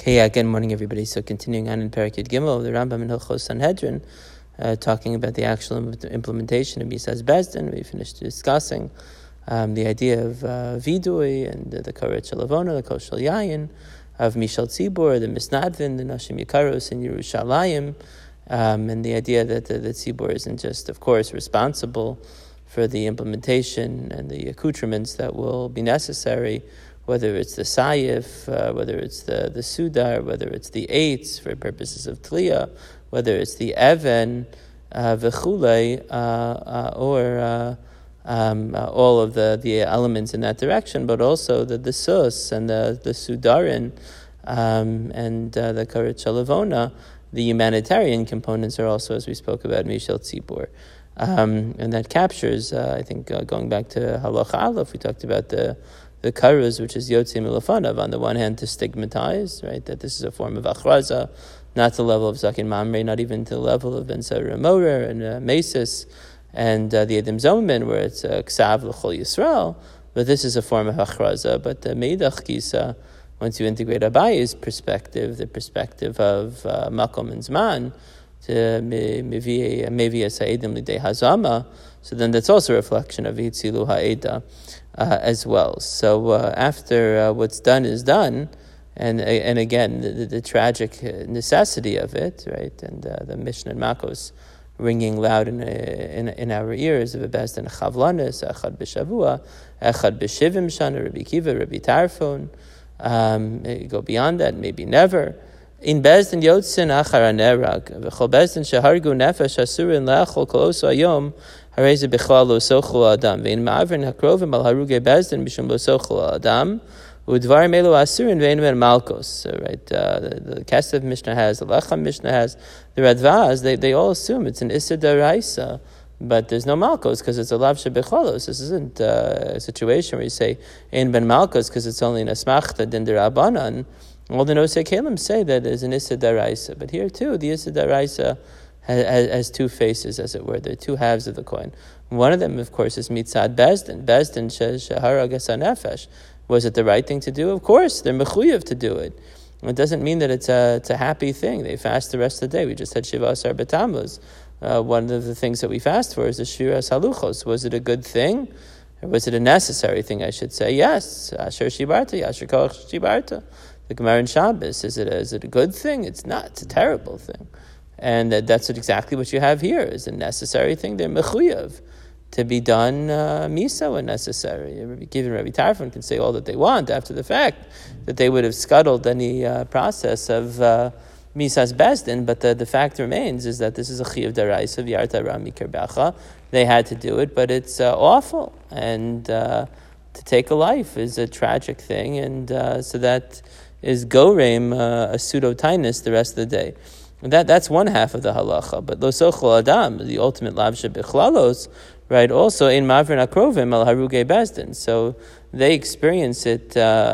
Okay, good morning, everybody. So continuing on in Parakid Gimel, the Rambam in Hilchos Sanhedrin, talking about the actual implementation of Misas Bezdin. We finished discussing the idea of Vidui and the Karet Shalavona, the Kol Shel Yayin, of Mishal Tzibur, the Misnadvin, the Nashim Yikaros in Yerushalayim, and the idea that the Tzibur isn't just, of course, responsible for the implementation and the accoutrements that will be necessary, whether it's the sayif, whether it's the sudar, whether it's the eitz for purposes of tliya, whether it's the even, v'chulei, or all of the elements in that direction, but also the sus and the sudarin, and the karet shalavona, the humanitarian components are also, as we spoke about, mishal tzibur. And that captures, I think, going back to halacha aleph, we talked about the karuz, which is yotzei milafanav, on the one hand to stigmatize, right, that this is a form of achraza, not to the level of zakin mamre, not even to the level of ben sarah morer and mesis, and the edim zomin, where it's ksav l'chol yisrael, but this is a form of achraza. But the meidach kisa, once you integrate Abaye's perspective, the perspective of makom and zman, to mevi sa'edim lidei hazama, so then that's also a reflection of hitzilu ha'eda as well. So after what's done is done, and again the tragic necessity of it, right, and the Mishnah and Makos ringing loud in our ears of a best and chavlanis, echad b'shavua, echad b'shivim shana, Rabbi Kiva, Rabbi Tarfon, go beyond that, maybe never. In Bezdin Yotzin Achar Nerag, v'chol Bezdin shehargu nefesh asurin le'achol kol oso hayom, harei bichlal lo sochul adam, ve'in ma'avrin hakrovim al haruge Bezdin mishum lo sochul adam, u'dvar melu asurin ve'in men malkos. So, right, the Kesef Mishnah has, the Lechem Mishnah has, the Radvaz, they all assume it's an Issa Daraisa, but there's no malkos because it's a lav shebechalos. This isn't a situation where you say ein ben malkos because it's only an asmachta din derabanan. All the Nosei Kalim say that there's an Issa Daraisa, but here too, the Issa Daraisa has two faces, as it were. There are two halves of the coin. One of them, of course, is Mitzad Bezdin. Bezdin Shehara Nefesh. Was it the right thing to do? Of course, they're mechuyev to do it. It doesn't mean that it's a happy thing. They fast the rest of the day. We just had Shiva Asar B'Tammuz. One of the things that we fast for is the Shira Saluchos. Was it a good thing? Or was it a necessary thing, I should say? Yes. Asher Shibarta, Asher Koch Shibarta. The Gemara in Shabbos, is it a good thing? It's not. It's a terrible thing. And that's exactly what you have here, is a necessary thing. They're mechuyev to be done misa when necessary. Even Rabbi Tarfon can say all that they want after the fact, that they would have scuttled any process of misas bezdin, but the fact remains is that this is a chiyuv daraisa of yarta rami kerbacha. They had to do it, but it's awful. And to take a life is a tragic thing, and so that is gorem a pseudo-tinus the rest of the day. And that's one half of the halacha. But lo sochol adam, the ultimate lav shebichlalos, right, also in mavrin akrovim al haruge bezdin. So they experience it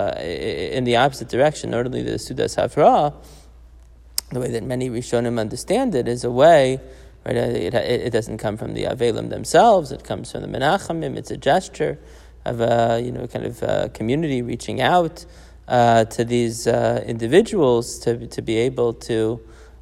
in the opposite direction. Not only the sudas havra, the way that many Rishonim understand it is a way, right, it doesn't come from the Avelim themselves, it comes from the Menachamim, it's a gesture of a kind of community reaching out to these individuals to be able to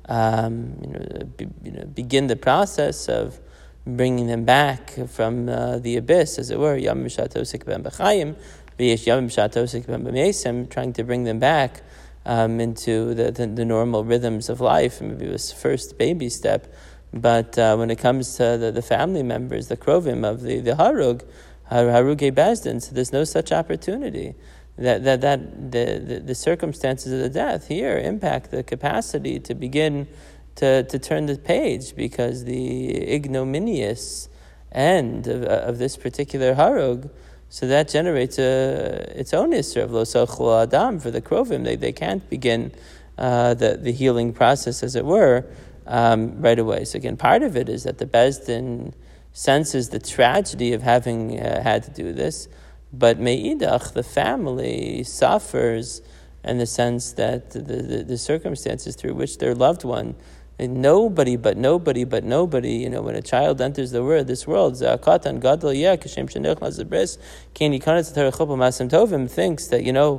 begin the process of bringing them back from the abyss, as it were. Yam Mishatosik ben B'chaim, v'yesh Yam Mishatosik ben B'meisem, trying to bring them back into the normal rhythms of life. Maybe it was first baby step, but when it comes to the family members, the krovim of the haruge bezdin, so there's no such opportunity. That the circumstances of the death here impact the capacity to begin to turn the page, because the ignominious end of this particular harug, so that generates its own isra of lo sochul adam for the krovim. They can't begin the healing process, as it were, right away. So again, part of it is that the bezdin senses the tragedy of having had to do this. But me'idach, the family suffers in the sense that the circumstances through which their loved one, and nobody, when a child enters this world, Zakatan Gadol Yeh, Kashem Shenech Nazabris, Keni Kanat Tarachopo Masem Tovim, thinks that,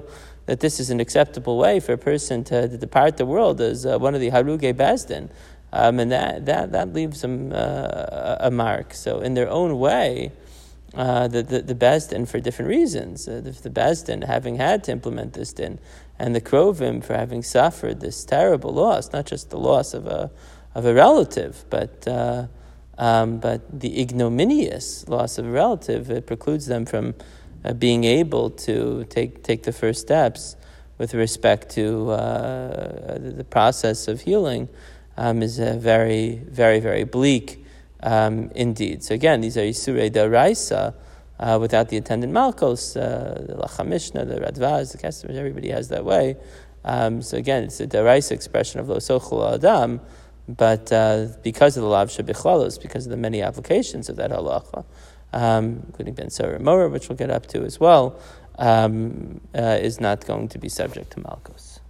that this is an acceptable way for a person to depart the world as one of the Haruge Bezdin. And that leaves them a mark. So in their own way, the Bezdin, for different reasons, the Bezdin having had to implement this din, and the Krovim for having suffered this terrible loss, not just the loss of a relative, but the ignominious loss of a relative, it precludes them from being able to take the first steps with respect to the process of healing. Is very, very, very bleak indeed. So again, these are Yisurei D'Oraisa without the attendant Malkos, the Lacha Mishnah, the Radvaz, the Kesef, everybody has that way. So again, it's a D'Oraisa expression of Lo Sochul Adam, but because of the Lav Shebichalalos, because of the many applications of that halacha, including Ben Sarah Mora, which we'll get up to as well, is not going to be subject to Malkos.